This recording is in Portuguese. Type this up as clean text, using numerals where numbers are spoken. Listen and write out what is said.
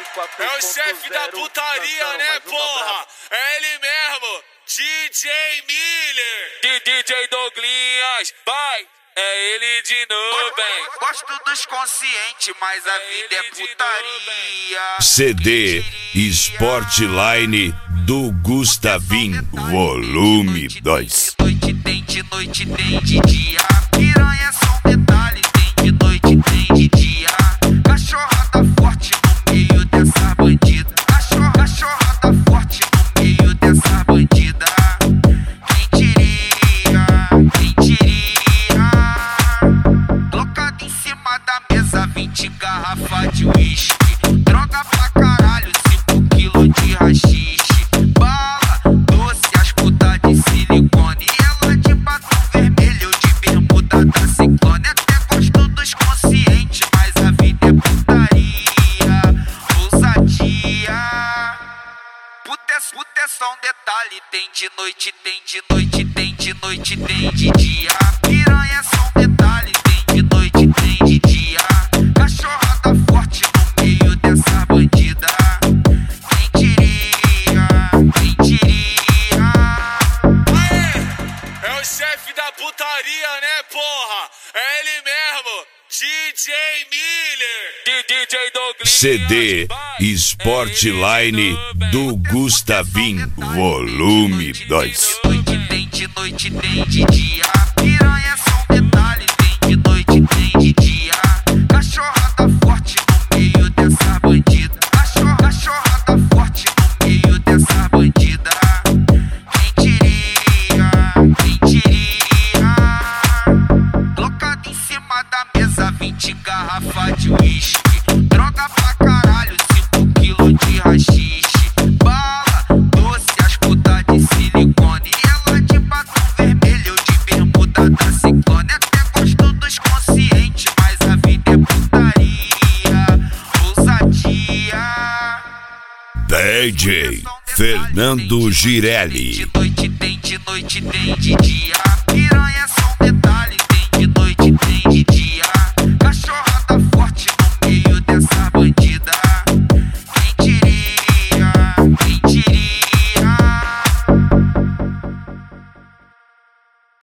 É o chefe da putaria, né, porra? É ele mesmo, DJ Miller. DJ Douglinhas, vai. É ele de novo, bem. Gosto dos conscientes, mas a vida é putaria. CD Sportline do Gustavinho, volume 2. De noite tem de dia. Piranha é só um detalhe. Tem de noite, tem de dia. Cachorrada forte no meio dessa bandida. Cachorrada forte no meio dessa bandida. Quem diria? Quem diria? Colocado em cima da mesa 20 garrafas de uísque. Droga pra caralho, 5 quilos de haxixe. Bala, doce, as putas de silicone. Ela de batom vermelho, de bermuda da Ciclone. Até gosto dos conscientes, mas a vida é putaria. Ousadia. Puta é só um detalhe. Tem de noite, tem de noite, tem de noite, tem de dia. Piranha é só um detalhe. Tem de noite, tem de dia. Cachorrada forte no meio dessa bandida. Quem diria? Quem diria? É o chefe da putaria, né, porra? É ele mesmo, DJ Miller. DJ Douglinhas. CD Sportline do Gustavinho, volume 2. Tem de noite, tem de dia. Piranha é só um detalhe. Tem de noite, tem de dia. Cachorrada forte no meio dessa bandida. Cachorrada forte no meio dessa bandida. Quem diria? Quem diria? Colocado em cima da mesa 20 garrafas de uísque. Droga pra caralho, 5 quilos de haxixe. Bala, doce, as putas de silicone. Ela de batom vermelho, de bermuda da Ciclone. Até gosto dos conscientes, mas a vida é putaria. Ousadia. DJ Fernando Girelli. De noite, tem de dia. Piranha é só